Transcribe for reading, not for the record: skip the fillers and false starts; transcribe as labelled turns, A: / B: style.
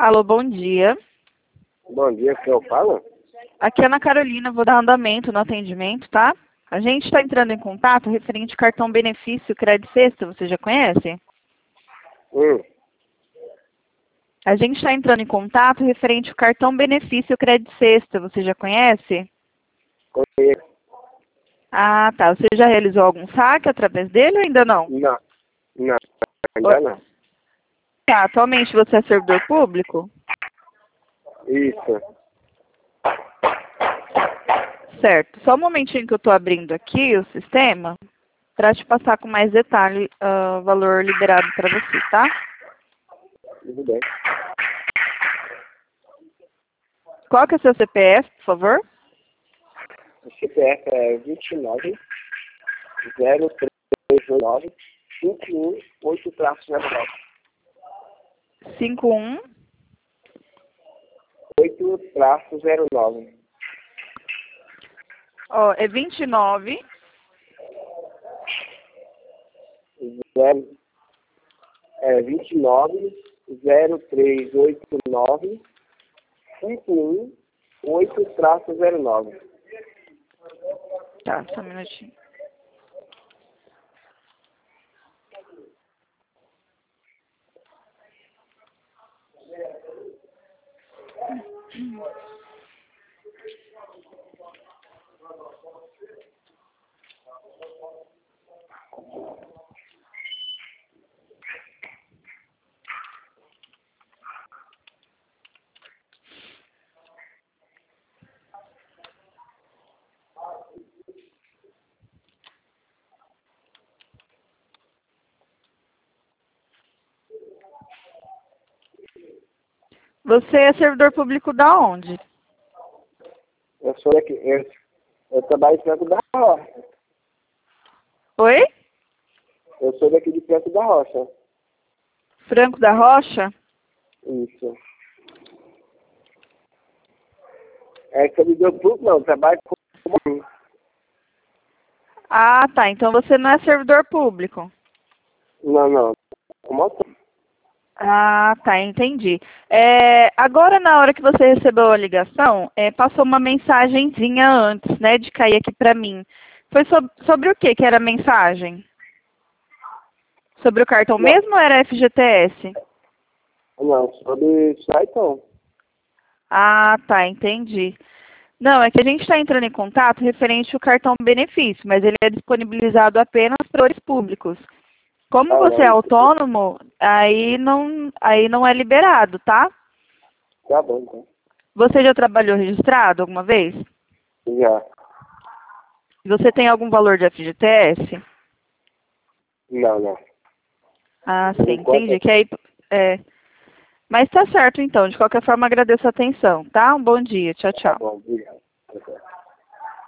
A: Alô, bom dia.
B: Bom dia, que eu falo?
A: Aqui é Ana Carolina, vou dar andamento no atendimento, tá? A gente está entrando em contato referente ao cartão benefício Crédito Sexta, você já conhece? A gente está entrando em contato referente ao cartão benefício Crédito Sexta, você já conhece?
B: Conheço.
A: Ah, tá. Você já realizou algum saque através dele ou ainda não?
B: Não, ainda não.
A: Tá, atualmente você é servidor público?
B: Isso.
A: Certo. Só um momentinho que eu estou abrindo aqui o sistema para te passar com mais detalhe o valor liberado para você, tá?
B: Tudo bem.
A: Qual que é o seu CPF, por favor?
B: O CPF é 29 0329 518-09.
A: 51
B: 8-09.
A: Ó, é 29
B: 29 0389 518-09.
A: Tá, só um minutinho. Você é servidor público da onde?
B: Eu sou daqui, eu trabalho perto da roça.
A: Oi?
B: Eu sou daqui de perto da roça.
A: Franco da Rocha?
B: Isso. É servidor público, não, trabalho com...
A: Ah, tá. Então você não é servidor público.
B: Não. Como autônomo.
A: Ah, tá, entendi. Agora, na hora que você recebeu a ligação, passou uma mensagenzinha antes, né, de cair aqui pra mim. Foi sobre o que era a mensagem? Sobre o cartão mesmo ou era FGTS?
B: Não, sobre Saitão.
A: Ah, tá, entendi. Não, é que a gente está entrando em contato referente ao cartão benefício, mas ele é disponibilizado apenas para servidores públicos. Como você é autônomo, aí não é liberado, tá?
B: Tá bom, então.
A: Você já trabalhou registrado alguma vez?
B: Já.
A: Você tem algum valor de FGTS?
B: Não.
A: Ah,
B: Por
A: sim,
B: enquanto,
A: entendi. Que aí, mas tá certo então. De qualquer forma, agradeço a atenção, tá? Um bom dia. Tchau,
B: tá
A: tchau.
B: bom, obrigado. Tá certo.